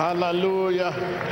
Hallelujah.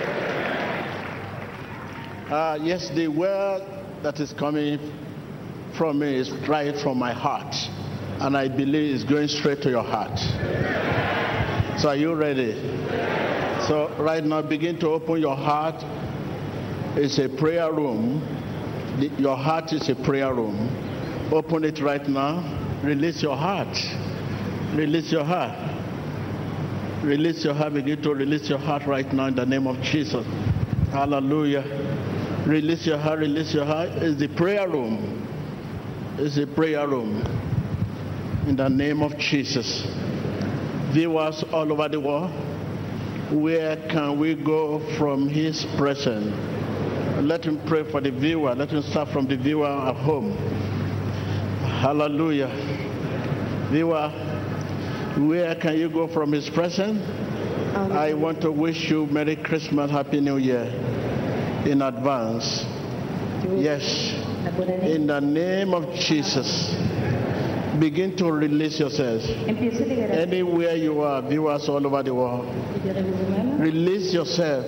Yes, the word that is coming from me is right from my heart. And I believe it's going straight to your heart. So are you ready? So right now, begin to open your heart. It's a prayer room. Your heart is a prayer room. Open it right now. Release your heart. Release your heart. Release your heart. Begin to release your heart right now in the name of Jesus. Hallelujah. Release your heart. Release your heart. It's the prayer room. It's a prayer room. In the name of Jesus. Viewers all over the world, where can we go from His presence? Let him pray for the viewer. Let him start from the viewer at home. Hallelujah. Viewer, where can you go from His presence? I want to wish you Merry Christmas, Happy New Year in advance. Yes. In the name of Jesus. Begin to release yourselves. Anywhere you are, viewers all over the world, release yourself.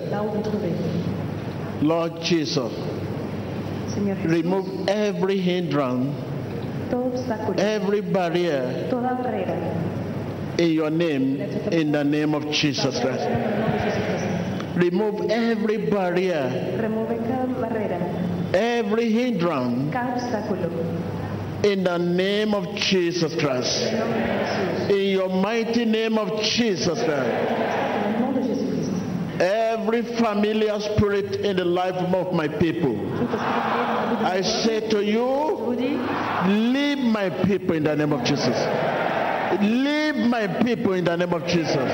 Lord Jesus, remove every hindrance, every barrier in your name, in the name of Jesus Christ. Remove every barrier, every hindrance in the name of Jesus Christ. In your mighty name of Jesus Christ. Every familiar spirit in the life of my people, I say to you, leave my people in the name of Jesus. Leave my people in the name of Jesus.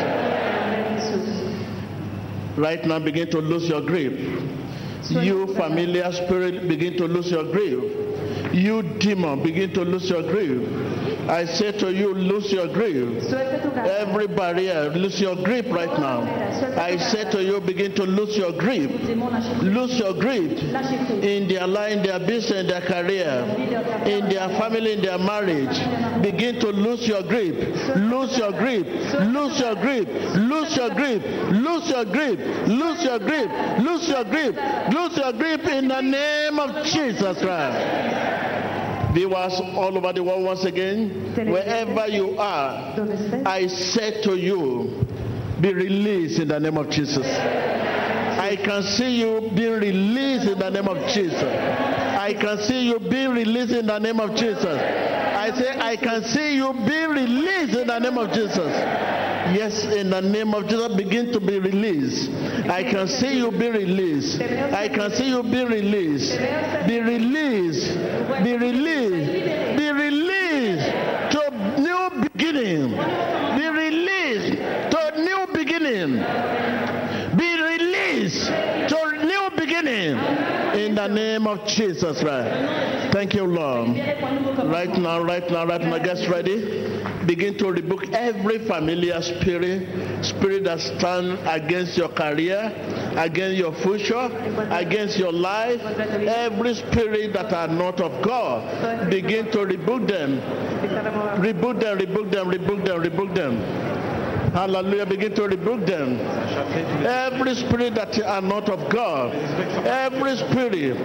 Right now, begin to lose your grip. You familiar spirit, begin to lose your grip. You demon, begin to lose your grip. I say to you, lose your grip. Every barrier, lose your grip right now. I say to you, begin to lose your grip. Lose your grip in their life, in their business, in their career, in their family, in their marriage. Begin to lose your grip. Lose your grip. Lose your grip. Lose your grip. Lose your grip. Lose your grip. Lose your grip. Lose your grip in the name of Jesus Christ. Viewers all over the world, once again, wherever you are, I say to you, be released in the name of Jesus. I can see you being released in the name of Jesus. I can see you being released in the name of Jesus. I say, I can see you being released in the name of Jesus. Yes, in the name of Jesus, begin to be released. I can see you be released. I can see you be released. Be released. Be released. Be released to new beginning. Be released to new beginning. Be released to new beginning. In the name of Jesus Christ. Thank you, Lord. Right now, get ready. Begin to rebuke every familiar spirit that stands against your career, against your future, against your life. Every spirit that are not of God, begin to rebuke them. Rebuke them, rebuke them, rebuke them, rebuke them. Hallelujah, begin to rebuke them. Every spirit that are not of God, every spirit.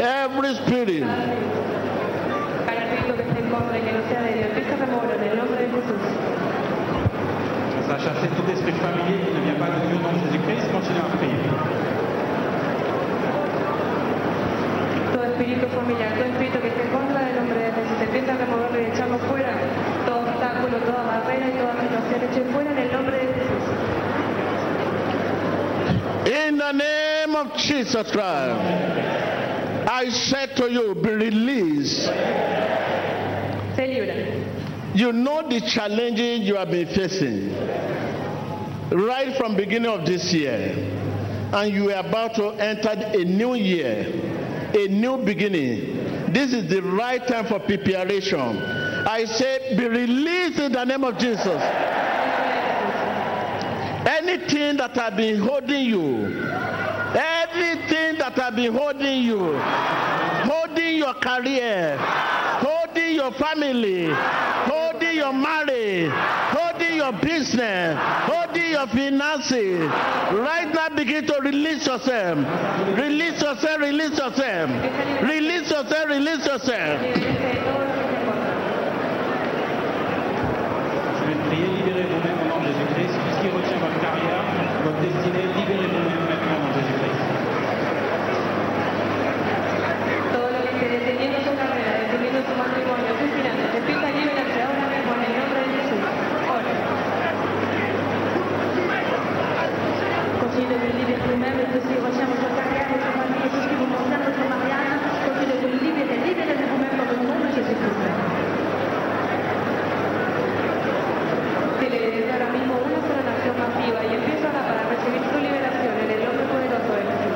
Sacha, c'est tout esprit familier qui ne vient pas de Dieu dans Jésus-Christ, continue à prier. Todo espíritu familiar, todo espíritu que esté en contra del nombre de Jesús, empieza a removerlo y echarlo fuera. Todo obstáculo, toda barrera y toda situación, eche fuera en el nombre de Jesús. In the name of Jesus Christ, I said to you, be released. Se libre. You know the challenges you have been facing right from beginning of this year, and you are about to enter a new year, a new beginning. This is the right time for preparation. I say, be released in the name of Jesus. Anything that has been holding you, everything that has been holding you, holding your career, holding your family, holding holding your marriage, holding your business, holding your finances. Right now, begin to release yourself. Release yourself, release yourself. Release yourself, release yourself. Je vais prier, libérez vous-même au nom de Jésus-Christ. Tout ce qui retient votre carrière, votre destinée, libérez vous-même maintenant au nom de Jésus-Christ. Todo lo que esté deteniendo su carrera, deteniendo su matrimonio, sus finanzas, te pido libérate ahora mismo en el nombre de Jesús. Ora. Continue de vous libérer vous-même de tout ce qui retient votre carrière, votre famille, tout ce qui vous concerne, votre mariage. Continue de vous libérer, libérez vous-même dans le nom de Jésus-Christ. Ahora mismo una sola nación más viva y empiezo ahora para recibir tu liberación en el nombre poderoso de Jesús.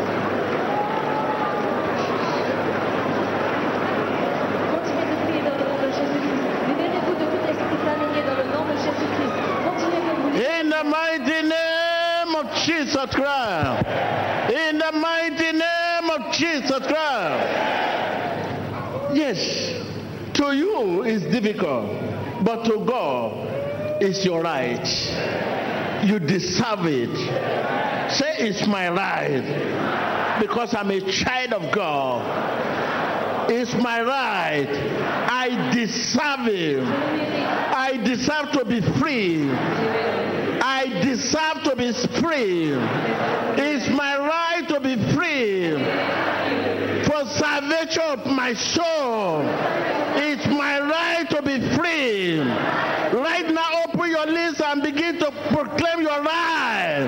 Continuez de prier dans le nom de Jésus-Christ. Libérez-vous de tout esprit maligné dans le nom de Jésus-Christ. Continuez de vous libérer. In the mighty name of Jesus Christ. In the mighty name of Jesus Christ. Yes, to you it's difficult, but to God, it's your right. You deserve it. Say it's my right because I'm a child of God. It's my right. I deserve it. I deserve to be free. I deserve to be free. It's my right to be free. For salvation of my soul. It's my right to be free. Right now, open your lips and begin to proclaim your right.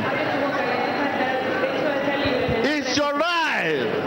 It's your right.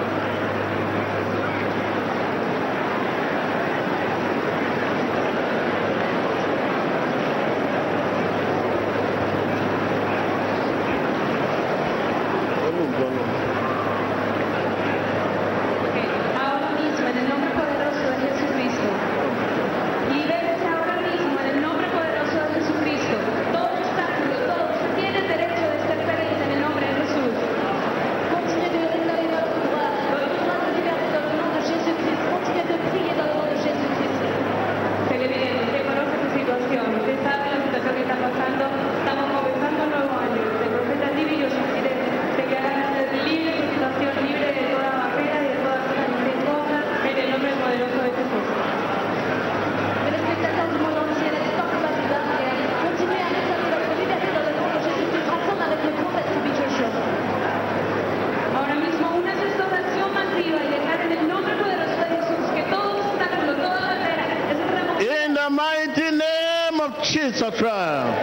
Ahora mismo, en el nombre poderoso de Jesucristo. Libérese ahora mismo en el nombre poderoso de Jesucristo. Todo obstáculo, todos tienen derecho de ser felices en el nombre de Jesús. Continuez de réclamer votre droit de liberté dans le nom de Jésus-Christ. Continuez de prier dans le nom de Jésus-Christ. Televidente, usted conoce su situación, usted sabe la situación que está pasando. Estamos comenzando un nuevo año. El profeta Divillo se quiere declarar libre de su situación, libre de toda barrera y de toda cosa en el nombre poderoso de Jesús. Les spectateurs du monde entier, n'hésitez pas à continuer à réclamer votre liberté dans le nom de Jésus-Christ, ensemble avec le prophète Divillo Show. Ahora mismo una restauración masiva y dejar en el nombre poderoso de Jesús que todo obstáculo, toda barrera es removida. In the mighty name of Jesus Christ.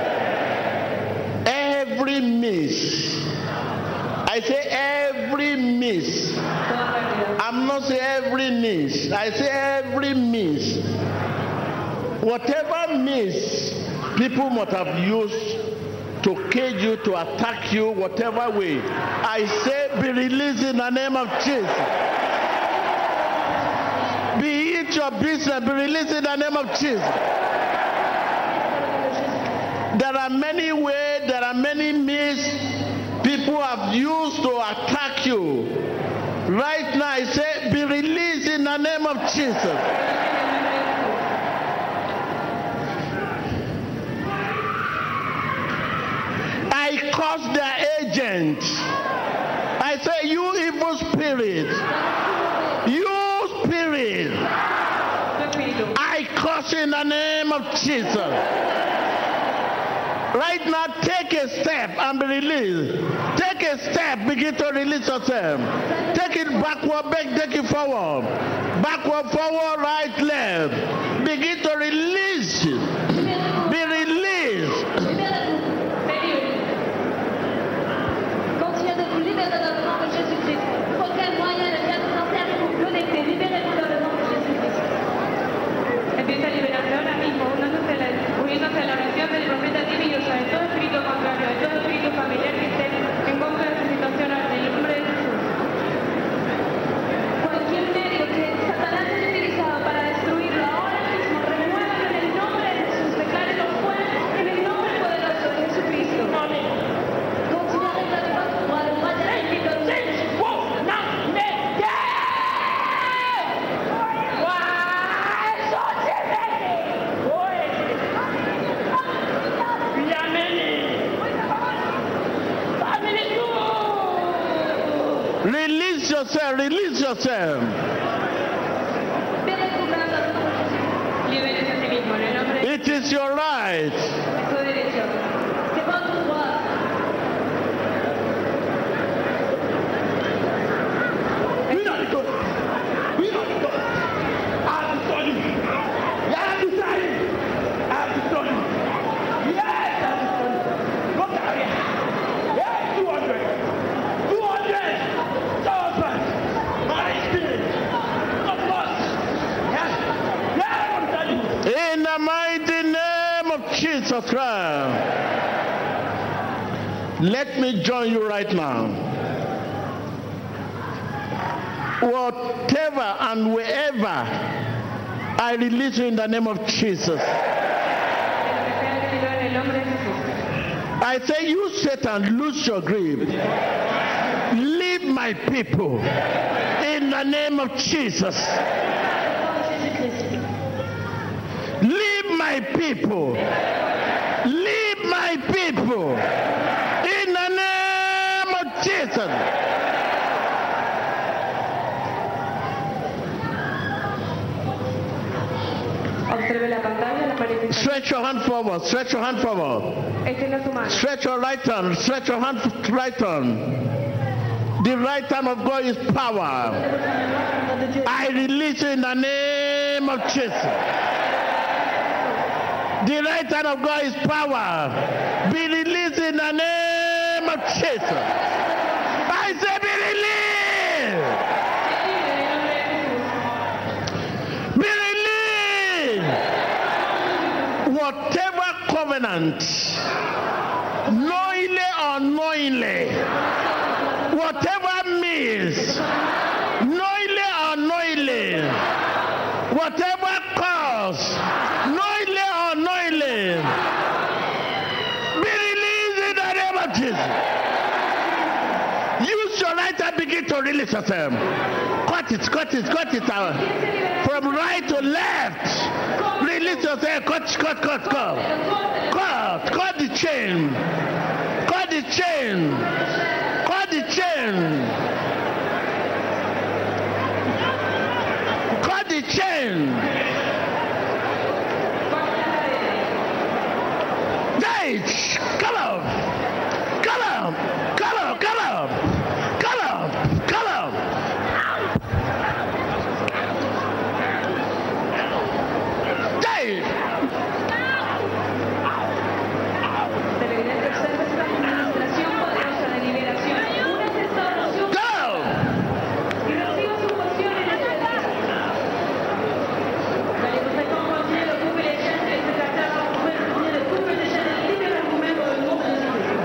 Every miss. I say every miss. Toda pérdida. I'm not saying every miss. I say every miss. Whatever miss people must have used to cage you, to attack you, whatever way. I say be released in the name of Jesus. Be it your business, be released in the name of Jesus. There are many ways, there are many means people have used to attack you. Right now, I say, be released in the name of Jesus. I curse their agent. I say, you evil spirit, you spirit, I curse in the name of Jesus. Right now, take a step and be released. Take a step, begin to release yourself. Take it backward, take it forward. Backward, forward, right, left. Begin to release. Be released. Continuez de vous libérer dans le nom de Jésus-Christ. Pour quel moyen le bien financier vous connecter, libérez-vous dans le nom de Jésus-Christ. Empieza a liberarse ahora mismo, uniéndose a la oración del profeta Divillo, de todo espíritu contrario, de todo espíritu familiar que esté en contra de su situación en el nombre de Jesús. Cualquier medio que Satanás haya utilizado para destruirlo, ahora mismo remuévalo en el nombre de Jesús. Release yourself. Release yourself. Libérese a sí mismo en el nombre de It is your right. su derecho. C'est votre droit. We don't go. We don't go. I have to study. You have to study. I have to study. Yes, I have to study. Look at here. Yes, 200. 200,000. My spirit. Of us. Yes. Yes, I'm telling you. In the mighty name of Jesus Christ. Let me join you right now. Whatever and wherever, I release you in the name of Jesus. I say, you Satan, lose your grip. Leave my people in the name of Jesus. Leave my people. Leave my people in the name of Jesus. Observe la pantalla, la manifestación. Stretch your hand forward. Stretch your hand forward. Extienda su mano. Stretch your right hand. Stretch your hand right hand. The right hand of God is power. I release you in the name of Jesus. The right hand of God is power. Be released in the name of Jesus. I say be released. Be released. Whatever covenant, knowingly or unknowingly, whatever means, knowingly or unknowingly, whatever cause, knowingly or unknowingly, be released in the name of Jesus. Use your right hand, begin to release yourself. Cut it out. From right to left. Release yourself. Cut the chain. Cut the chain. Cut the chain. Cut the chain. Dave, come on. Come on. Come on. Come on. Come on. Come on. Dave. Televidente, observe esta administración poderosa de liberación. Una restauración Go. y reciba su porción en este día. D'aller vous faire comprendre le couple et chaînes et ce caractère vous pouvez devenir le couple de chaînes libérez vous-même dans le nom de Jésus.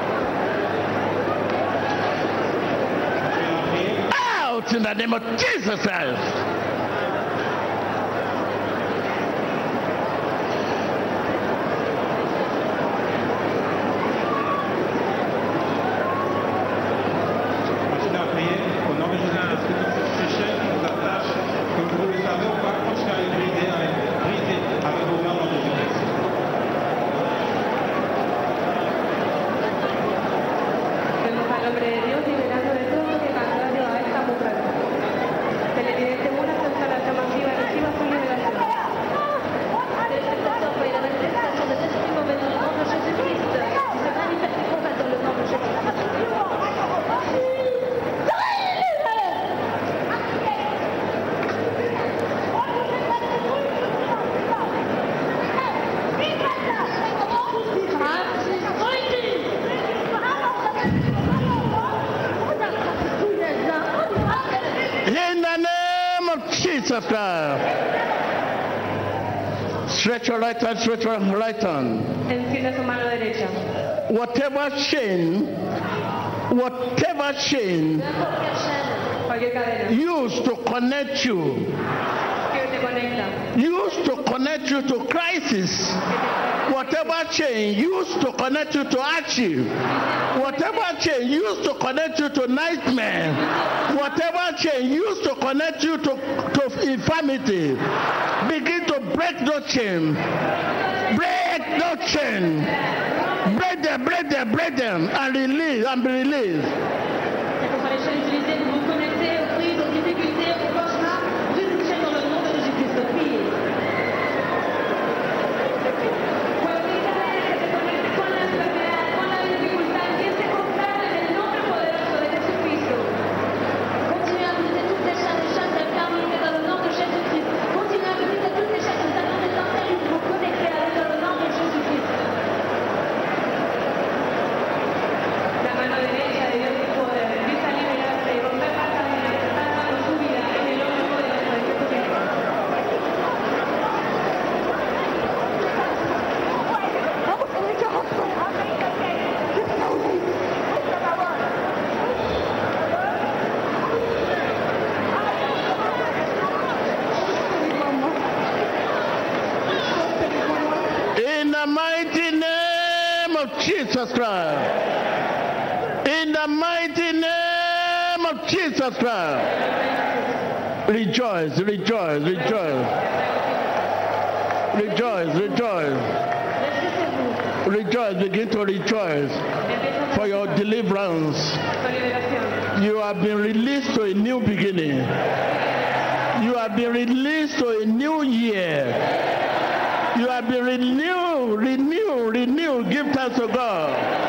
Out in the name of Jesus Christ. Continuez à prier. Au nom de Jésus, ces chaînes qui nous attachent, comme vous le savez, on va continuer à les briser avec vos mains dans Jésus-Christ. Vemos al hombre de Dios liberando de todo lo que contrario a esta mujer. Televidente, una central alternativa reciba su liberación. Téléspectateurs, voyez la manifestation de l'Esprit mauvais dans le nom de Jésus-Christ, qui se manifeste complètement dans le nom de Jésus-Christ. In the name of Jesus Christ. Stretch your right hand, stretch your right hand. Encienda su mano derecha. Whatever chain Cualquier cadena used to connect you, que te conecta, used to connect you to crisis, whatever chain used to connect you to hardship, whatever chain used to connect you to nightmare, whatever chain used to connect you to infirmity, begin to break those chain. Break those chain. Break them, and release, and be released. chaînes utilisées pour vous connecter aux crises, aux difficultés, aux cauchemars. Brise ces chaînes dans le nom de Jésus-Christ. Priez. Puedes caer, que te conectes con la enfermedad, con la dificultad. Empiece a comprar en el nombre poderoso de Jesucristo. Continuez à briser toutes les chaînes infernales dans le nom de Jésus-Christ. Continuez à briser toutes les chaînes infernales pour vous connecter à lui dans le nom de Jésus-Christ. La mano derecha de Dios es poder. Empieza a liberarse y romper las cadenas que están atando su vida en el nombre poderoso de Jesucristo. In the mighty name of Jesus Christ. In the mighty name of Jesus Christ. Rejoice, rejoice, rejoice. Rejoice, rejoice. Rejoice, begin to rejoice for your deliverance. Tu liberación. You have been released to a new beginning. You have been released to a new year. You have been renewed, renewed, renewed. Give thanks to God.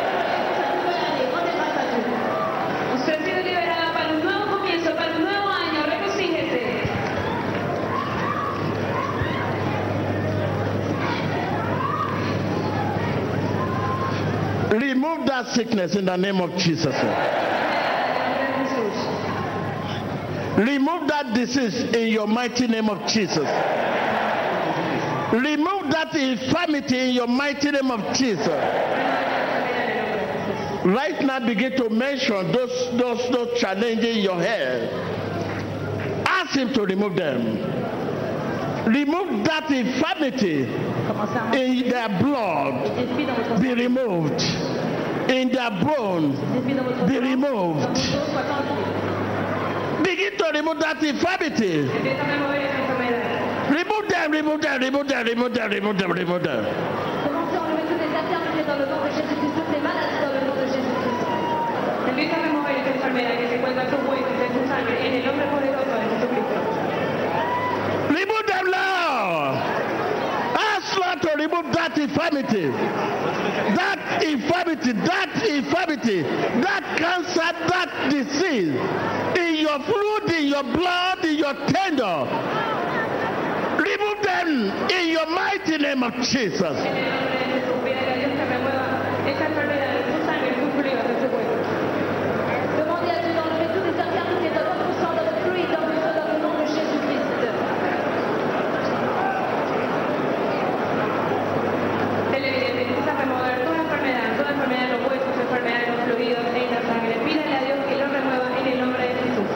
Usted ha sido liberada para un nuevo comienzo, para un nuevo año. Regocíjese. Remove that sickness in the name of Jesus. Remove that disease in your mighty name of Jesus. Remove that infirmity in your mighty name of Jesus. Right now, begin to mention those challenges in your head. Ask him to remove them. Remove that infirmity in their blood. Be removed. In their bone. Be removed. Begin to remove that infirmity. Empieza a mover esa enfermedad. Remove them, remove them, remove them, remove them, remove them, remove them. Commencez à enlever toutes les infirmités dans le nom de Jésus-Christ, toutes les maladies dans le nom de Jésus-Christ. Empieza a remover esa enfermedad que se encuentra en tus huesos, en tu sangre, en el nombre poderoso de Jesucristo. Remove them, Lord. Ask Lord to remove that infirmity. That infirmity, that infirmity, that cancer, that disease in your fluid, in your blood, in your tender. Remove them in your mighty name of Jesus. En el nombre de Jesús, pídele a Dios que remueva esa enfermedad en tu sangre, en tus fluidos, en tu hueso. Demandez à Dieu d'enlever toutes les infirmités dans votre sang, dans le fluide, dans le sang, dans le nom de Jésus-Christ. Televidente, empieza a remover toda enfermedad en los huesos, enfermedad en los fluidos, en la sangre. Pídele a Dios que lo remueva en el nombre de Jesús.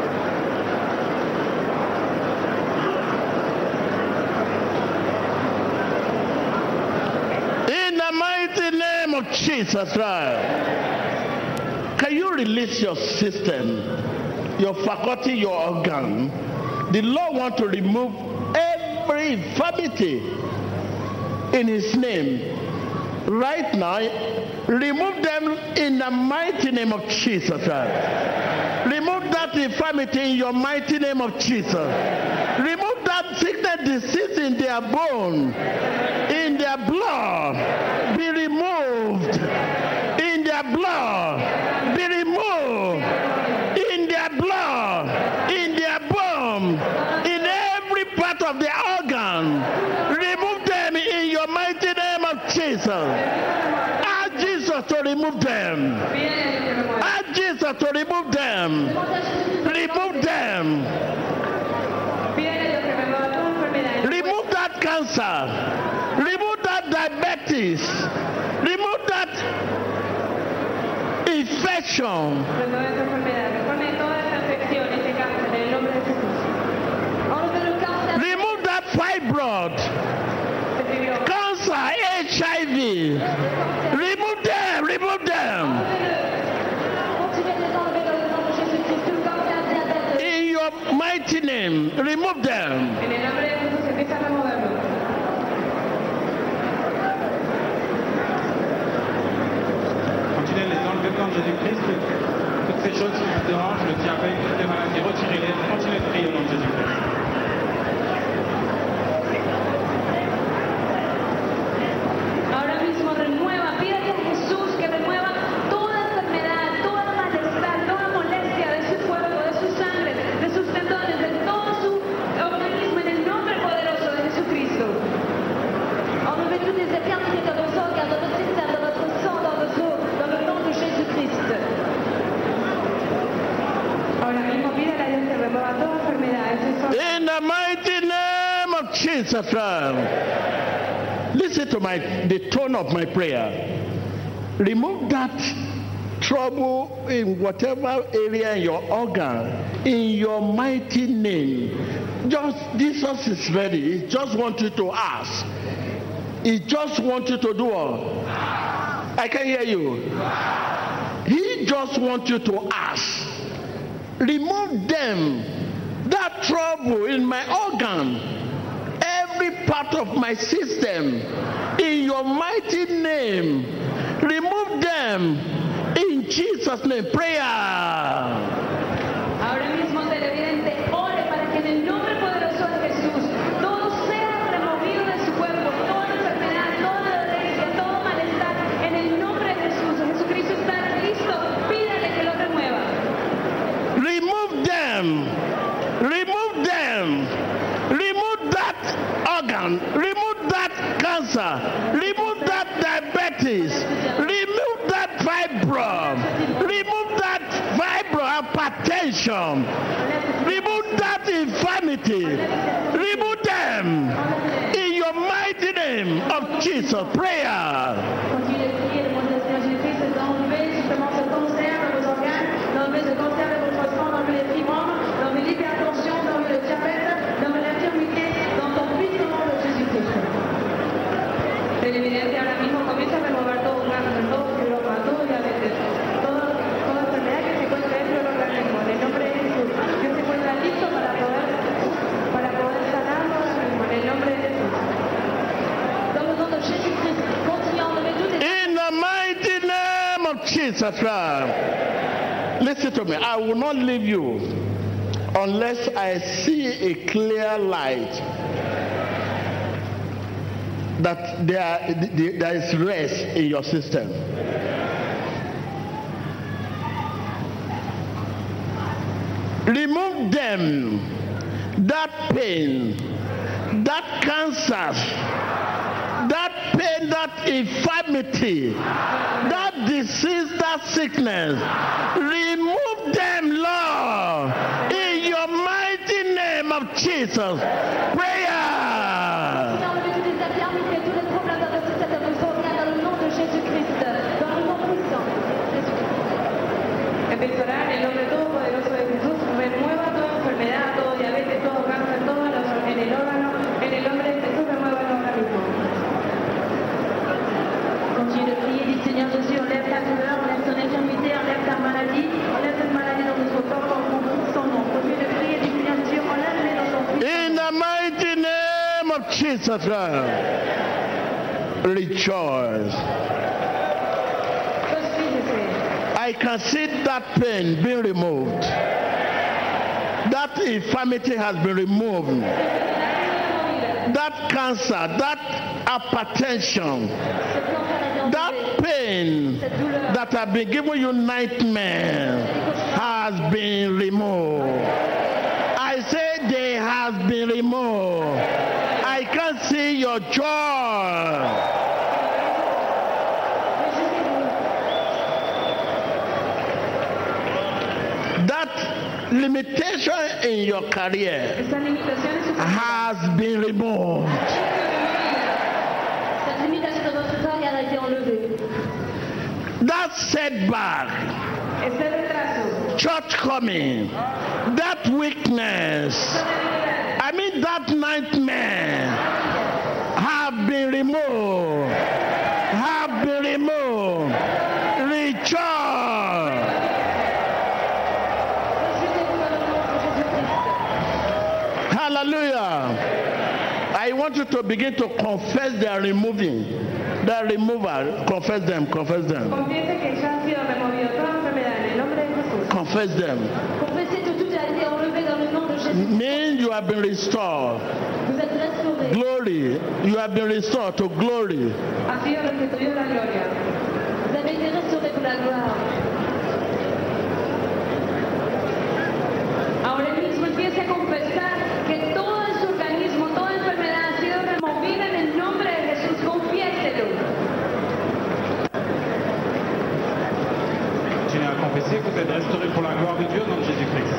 In the mighty name of Jesus Christ. Can you release your system, your faculty, your organ? The Lord wants to remove every infirmity in his name. Right now, remove them in the mighty name of Jesus Christ. Remove that infirmity in your mighty name of Jesus. Remove that sickness, disease in their bone, in their blood. Be removed. In their blood. Be removed. In their blood. In their bone. In every part of their organ. Remove them in your mighty name of Jesus. Ask Jesus to remove them. Ask Jesus to remove them. Remove them. Remove that cancer. Remove that diabetes. Remove that infection. Remueve esa enfermedad, remueve toda esa infección, ese cáncer, en el nombre de Jesús. Enlevez le cancer. Remove that fibroid. Se fibró. Cancer, HIV. Remove them. Remove them. Continuez de les enlever dans le nom de Jésus-Christ. Tout cancer, diabète. In your mighty name, remove them. En el nombre de Jesús empieza a removerlo. Continuez à les enlever au nom de Jésus-Christ, toutes ces ces choses qui vous dérangent, le diabète, toutes les maladies, retirez-les, continuez de prier au nom de Jésus-Christ. Ahora mismo renueva, pídale a Jesús que renueva toda enfermedad, toda malestar, toda molestia de su cuerpo, de su sangre, de sus tendones, de todo su organismo en el nombre poderoso de Jesucristo. Enlevez toutes les infirmités dans vos organes, dans votre système, dans votre sang, dans vos os, dans le nom de Jésus-Christ. Ahora mismo pídale a Dios que remueva toda enfermedad de su cuerpo. In the mighty name of Jesus Christ. Listen to the tone of my prayer. Remove that trouble in whatever area in your organ in your mighty name. Just Jesus is ready. He just wants you to ask. He just wants you to do what? I can hear you. He just wants you to ask. Remove them. That trouble in my organ, every part of my system, in your mighty name, remove them in Jesus' name. Prayer. Ahora mismo televidente, ore para que en el nombre poderoso de Jesús todo sea removido de su cuerpo, toda enfermedad, toda dolencia, todo malestar, en el nombre de Jesús. Jesucristo está listo, pídale que lo remueva. Remove them. Remove them. Remove that organ. Remove that cancer. Remove that diabetes. Remove that fibro. Remove that hypertension. Remove that infirmity. Remove them in your mighty name of Jesus. Prayer. Continuez de prier, le nom de Seigneur Jésus-Christ, d'enlever justement ce cancer de vos organes, d'enlever ce cancer de votre sang, d'enlever les fibromes, d'enlever l'hypertension, d'enlever le diabète, d'enlever l'infirmité, dans ton puissant nom de Jésus-Christ. Televidente, ahora mismo comienza a remover todo cáncer, todo fibroma, todo diabetes, toda enfermedad que se encuentre dentro del organismo. En el nombre de Jesús, Dios se encuentra listo para poder sanarlo ahora mismo. En el nombre de Jesús. Dans le nom de Jésus-Christ, continuez à enlever toutes les In the mighty name of Jesus Christ. Listen to me. I will not leave you unless I see a clear light that there is rest in your system. Remove them, that pain, that cancer, that pain, that infirmity, that disease, that sickness. Remove them, Lord, in your mighty name of Jesus. Prayer. enlevez toutes les infirmités, tous les problèmes dans votre système, dans vos organes, dans le nom de Jésus-Christ, dans le nom puissant de Jésus-Christ. Empieza a orar en el nombre todopoderoso de Jesús. Remueva toda enfermedad, todo diabetes, todo cáncer, todo en el órgano. En el nombre de Jesús, remueva ahora mismo. Continue de prier, dit Seigneur Jésus, enlève ta douleur, enlève ton infirmité, enlève ta maladie, enlève cette maladie dans notre corps, dans son nom. Continue de prier, dit Seigneur Jésus, enlève-les dans ton puissant. In the mighty name of Jesus Christ. Rejoice. Regocíjese. I can see that pain being removed. That infirmity has been removed. That cancer, that hypertension, that pain that have been giving you nightmare has been removed. I say they have been removed. I can see your joy. That limitation in your career Esa limitación en su has been removed. Cette limitation de votre carrière a été enlevée. That setback, ese retraso, shortcoming, that weakness, I mean that nightmare have been removed. Have been removed. Rejoice. Hallelujah. I want you to begin to confess their removing. Their removal. Confess them. Confess them. confiese que ya ha sido removido toda enfermedad en el nombre de Jesús. Confess confess them. Confessez que tout a été enlevé dans le nom de Jésus. Mean you have been restored. Vous êtes restaurés. Glory. You have been restored to glory. Ha sido restituido la gloria. Vous avez été restaurés pour la gloire. Ahora mismo empiece a confesar que todo en su organismo, toda enfermedad ha sido removida en el nombre de Jesús. Confiéselo. Continuez à confesser que vous êtes restaurés pour la gloire de Dieu au nom de Jésus-Christ.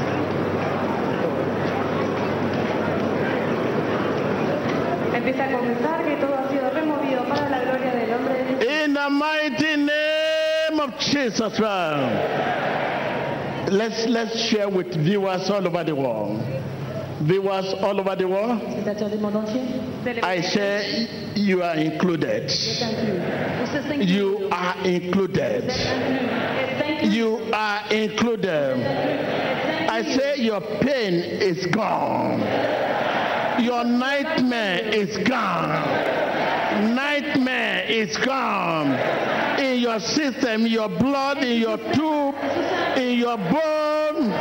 Empieza a confesar que todo ha sido removido para la gloria del nombre de Jesús. In the mighty name of Jesus Christ. Let's share with viewers all over the world. Viewers all over the world, Spectateurs du monde entier. I say you are included. Vous êtes inclus. Usted está incluido. You are included. Está incluido. You are included. I say your pain is gone. Your nightmare is gone. Nightmare is gone. In your system, your blood, in your tube, in your bone,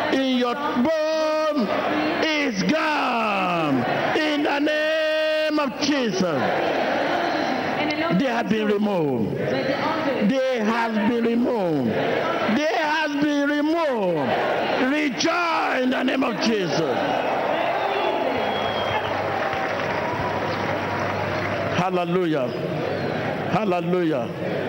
is gone. In the name of Jesus, En el nombre they have been removed. Vous avez été enlevés. They have been removed. They have been removed. Rejoice in the name of Jesus. Hallelujah. Hallelujah.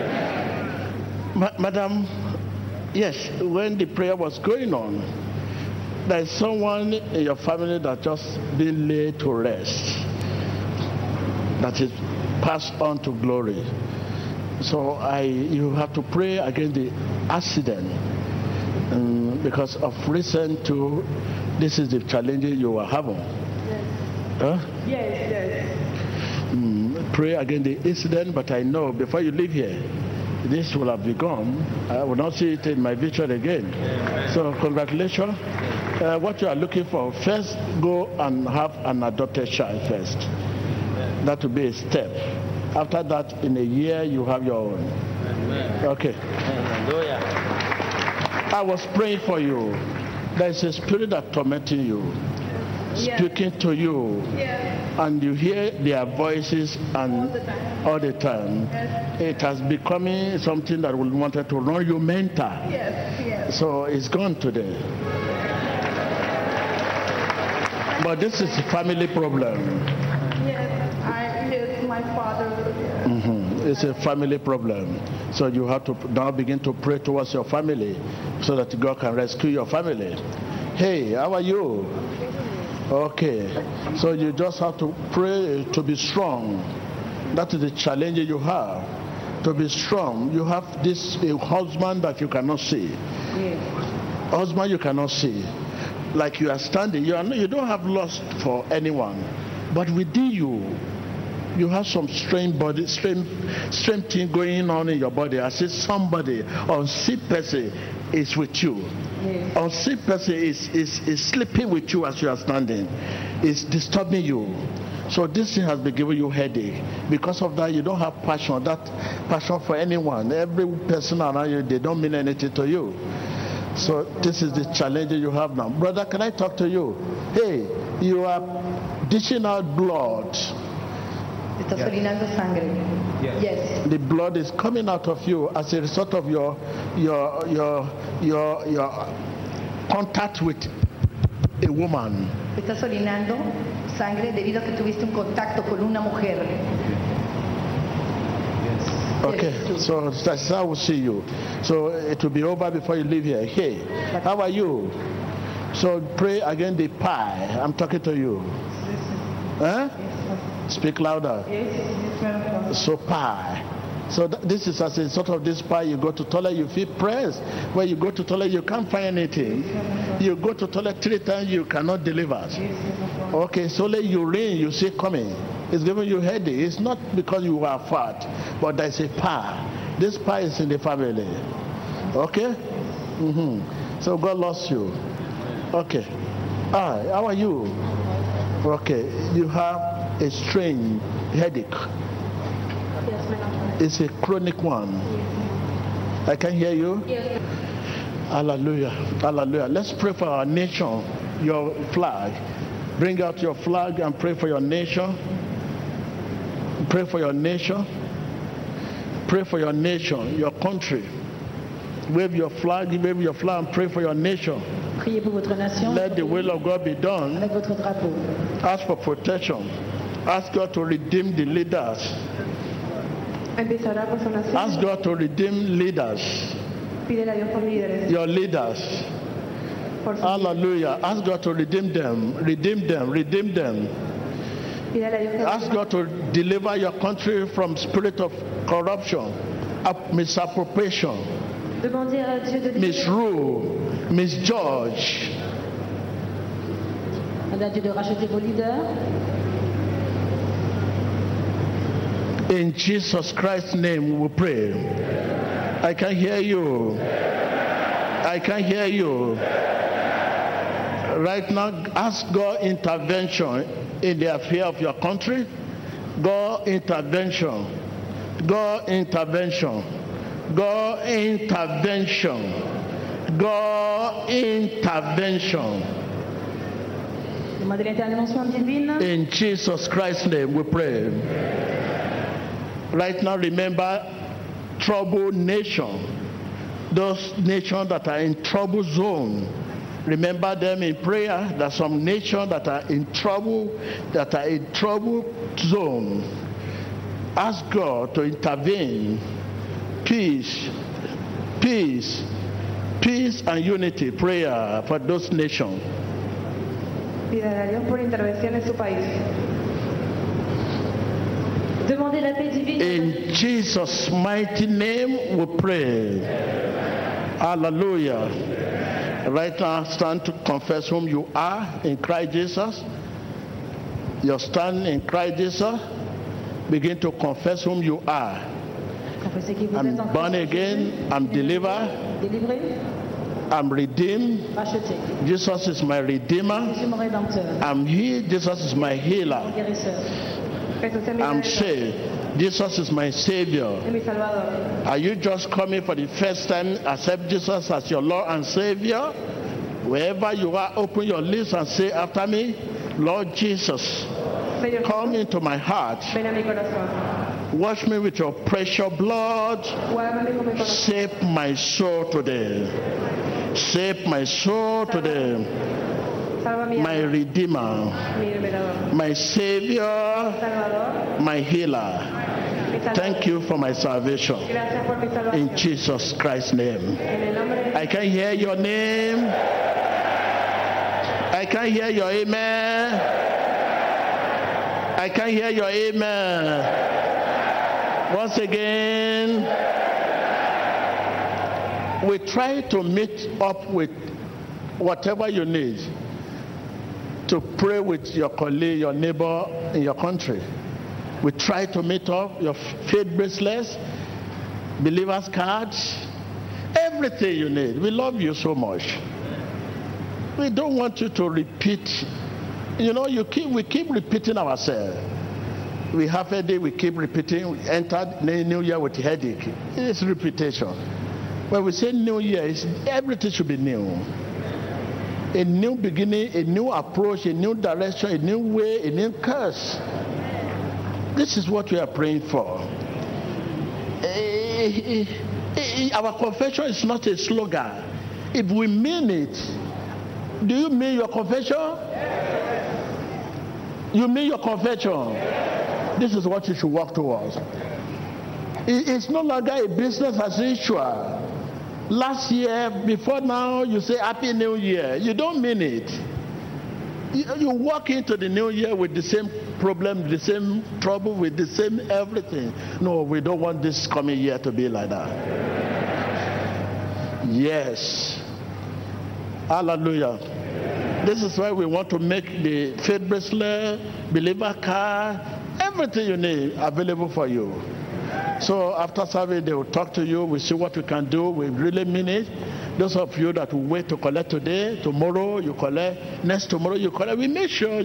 Madam, yes, when the prayer was going on, there is someone in your family that just been laid to rest, that is passed on to glory. So you have to pray against the accident, because of recent to this is the challenge you are having. Huh? Yes. Pray against the incident, but I know before you leave here, this will have begun. I will not see it in my vision again. So congratulations. What you are looking for, first go and have an adopted child first. That will be a step. After that, in a year, you have your own. Okay. I was praying for you. There is a spirit that tormenting you, speaking to you, and you hear their voices and all the time. It has becoming something that will wanted to run you mental. So it's gone today. But this is a family problem. Yes, my father. It's a family problem. So you have to now begin to pray towards your family so that God can rescue your family. Hey, how are you? Okay. So you just have to pray to be strong. That is the challenge you have. To be strong. You have this husband that you cannot see. Husband you cannot see. Like you are standing, you don't have lust for anyone. But within you have some strange thing going on in your body. I say somebody, unseen person is with you. Unseen person is sleeping with you as you are standing. It's disturbing you. So this thing has been giving you headache. Because of that, you don't have passion. That passion for anyone. Every person around you, they don't mean anything to you. So this is the challenge you have now. Brother, can I talk to you? Hey, you are dishing out blood. Estás orinando sangre. Yes. The blood is coming out of you as a result of your contact with a woman. Estás orinando sangre debido a que tuviste un contacto con una mujer. Okay, so that's how we'll see you. So it will be over before you leave here. Hey, how are you? So pray against the pie. I'm talking to you. Huh? Speak louder. So pie. So this is as a sort of this pie. You go to toilet, you feel pressed. When you go to toilet, you can't find anything. You go to toilet 3 times, you cannot deliver. Okay, so let urine, you see coming. It's giving you headache. It's not because you are fat, but there's a pie. This pie is in the family. Okay? So God loves you. Okay. Hi, how are you? Okay, you have a strange headache. It's a chronic one. I can hear you. Hallelujah. Hallelujah. Let's pray for our nation. Your flag. Bring out your flag and pray for your nation. Pray for your nation. Pray for your nation, your country. Wave your flag and pray for your nation. Priez pour votre nation. Let the will of God be done. Avec votre drapeau. Ask for protection. Ask God to redeem the leaders. Empezará por su nación. Ask God to redeem leaders. Pídele a Dios por líderes. Your leaders. Por sus Hallelujah. Ask God to redeem them. Redeem them. Redeem them. Pídele a Dios que Ask God to deliver your country from spirit of corruption, misappropriation, Demandez à Dieu de misrule, misjudge. Demandez à Dieu de racheter vos leaders. In Jesus Christ's name we pray. I can hear you. I can hear you. Right now, ask God intervention in the affair of your country. God intervention. God intervention. God intervention. God intervention. Demandez l'intervention divine. In Jesus Christ's name we pray. Right now, remember troubled nation. Those nations that are in trouble zone. Remember them in prayer. There are some nations that are in trouble zone. Ask God to intervene. Peace, peace, peace and unity. Prayer for those nations. Pídale a Dios por intervención en su país. Demandez la paix divine. In Jesus' mighty name we pray. Hallelujah. Right now, stand to confess whom you are in Christ Jesus. You stand in Christ Jesus. Begin to confess whom you are. Confessez qui vous I'm êtes en born Christ again. Jésus. I'm delivered. Délivré, I'm redeemed. racheté. Jesus is my redeemer. Jésus mon rédempteur, I'm healed. Jesus is my mon healer. guérisseur. Jesús es mi I'm Salvador. saved. Jesus is my Savior. Es mi Salvador. Are you just coming for the first time? Accept Jesus as your Lord and Savior. Wherever you are, open your lips and say after me, Lord Jesus, Señor, come into my heart. ven a mi corazón. Wash me with your precious blood. Guárdame con mi corazón. Save my soul today. Save my soul today. Salva mi My alma, Redeemer, mi liberador. my Savior, Salvador, my Healer. mi Salvador. Thank you for my salvation. Gracias por mi In salvación. Jesus Christ's name. En el nombre de I can hear your name. I can hear your amen. I can hear your amen. Once again, we try to meet up with whatever you need to pray with your colleague, your neighbor in your country. We try to meet up your faith bracelets, believers cards, everything you need. We love you so much. We don't want you to repeat. You know, we keep repeating ourselves. We have a day, we keep repeating. We entered the new year with headache. It's repetition. When we say new year, everything should be new. A new beginning, a new approach, a new direction, a new way, a new curse. This is what we are praying for. Our confession is not a slogan. If we mean it, do you mean your confession? You mean your confession? This is what you should work towards. It's no longer a business as usual. Last year, before now, you say Happy New Year. You don't mean it. You walk into the new year with the same problem, the same trouble, with the same everything. No, we don't want this coming year to be like that. Yes. Hallelujah. This is why we want to make the faith bracelet, believer card, everything you need available for you. So after service, they will talk to you. We see what we can do. We really mean it. Those of you that will wait to collect today, tomorrow you collect, next tomorrow you collect. We make sure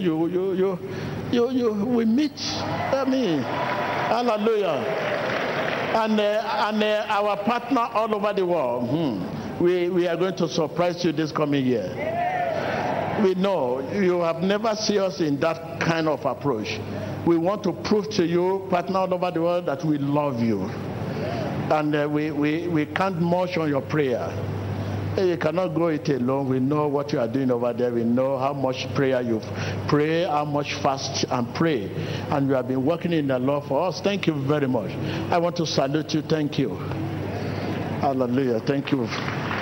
we meet. I mean, hallelujah. And our partner all over the world. We are going to surprise you this coming year. We know you have never seen us in that kind of approach. We want to prove to you, partner all over the world, that we love you. And we count much on your prayer. You cannot go it alone. We know what you are doing over there. We know how much prayer you pray, how much fast and pray. And you have been working in the Lord for us. Thank you very much. I want to salute you. Thank you. Hallelujah. Thank you.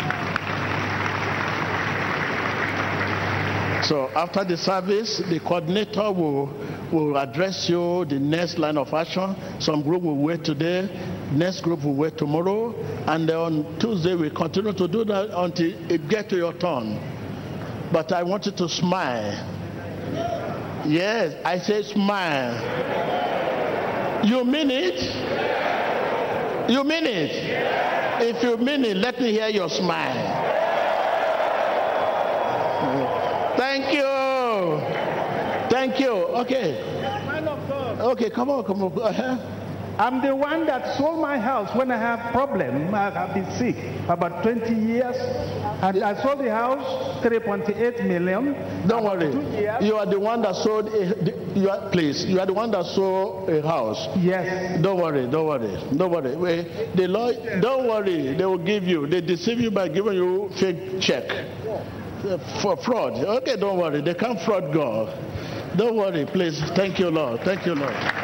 So after the service, the coordinator will address you the next line of action. Some group will wait today, next group will wait tomorrow, and on Tuesday we continue to do that until it gets to your turn. But I want you to smile. Yes, I say smile. You mean it? You mean it? If you mean it, let me hear your smile. Thank you. Thank you. Okay. Man of God. Okay, come on. I'm the one that sold my house when I have problem. I have been sick about 20 years. And I sold the house, 3.8 million. Don't worry. You are the one that sold you are the one that sold a house. Yes. Don't worry. The Lord, don't worry. They will give you. They deceive you by giving you fake check. For fraud. Okay, don't worry. They can't fraud God. Don't worry, please. Thank you, Lord. Thank you, Lord.